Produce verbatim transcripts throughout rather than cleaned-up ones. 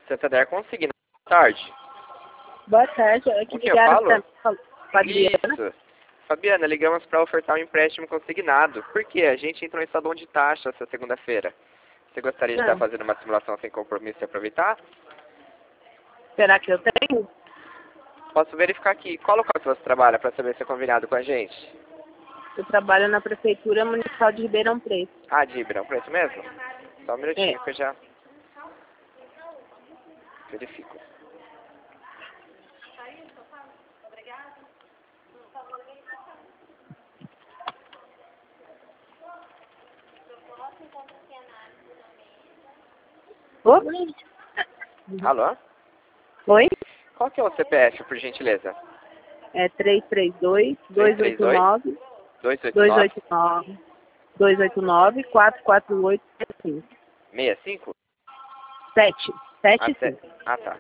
Santander Consignado. Boa tarde. Boa tarde. É que Com quem eu ligaram falo? pra, pra Adriana. Isso. Fabiana, ligamos para ofertar um empréstimo consignado. Por quê? A gente entrou em estado de taxa essa segunda-feira. Você gostaria de Não. estar fazendo uma simulação sem compromisso e aproveitar? Será que eu tenho? Posso verificar aqui. Qual local que você trabalha para saber se é combinado com a gente? Eu trabalho na Prefeitura Municipal de Ribeirão Preto. Ah, de Ribeirão Preto mesmo? Só um minutinho É. que eu já verifico. Oi? Alô? Oi? Qual que é o C P F, por gentileza? É três três dois, dois oito nove, dois oito dois nove oito nove, dois oito nove, quatro quatro oito cinco. sessenta e cinco? sete. sete Até... cinco. Ah, tá.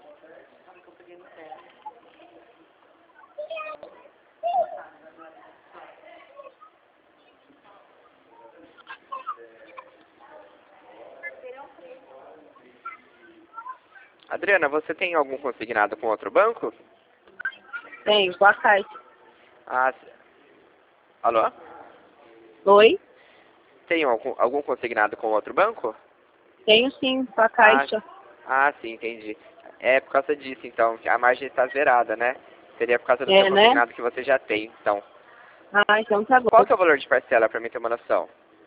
Adriana, você tem algum consignado com outro banco? Tenho, com a Caixa. Ah, s- alô? Oi? Tem algum, algum consignado com outro banco? Tenho sim, com a Caixa. Ah, ah, sim, entendi. É por causa disso, então, que a margem está zerada, né? Seria por causa do É, seu né? consignado que você já tem, então. Ah, então tá bom. Qual que é o valor de parcela, para mim ter uma noção?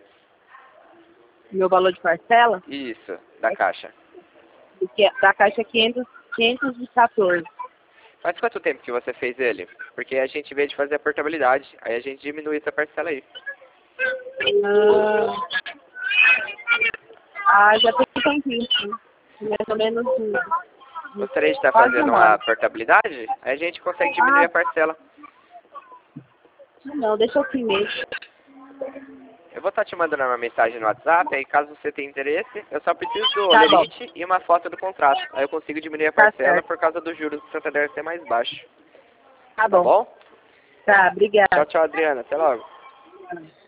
Meu valor de parcela? Isso, da caixa. Que é- Da Caixa é quinhentos, quinhentos e quatorze. Faz quanto tempo que você fez ele? Porque a gente veio de fazer a portabilidade, aí a gente diminui essa parcela aí. Ah, ah, já tem um tempinho, sim. Mais ou menos um- Gostaria de estar quase fazendo um uma ano. portabilidade? Aí a gente consegue diminuir Ah, a parcela. não, deixa eu assim mesmo. Eu vou estar te mandando uma mensagem no WhatsApp, aí caso você tenha interesse, eu só preciso do Tá bom. olerite e uma foto do contrato. Aí eu consigo diminuir a Tá parcela certo. por causa do juros do Santander ser mais baixo. Tá Tá bom. bom? Tá, Tchau, obrigada. tchau, Adriana. Até logo.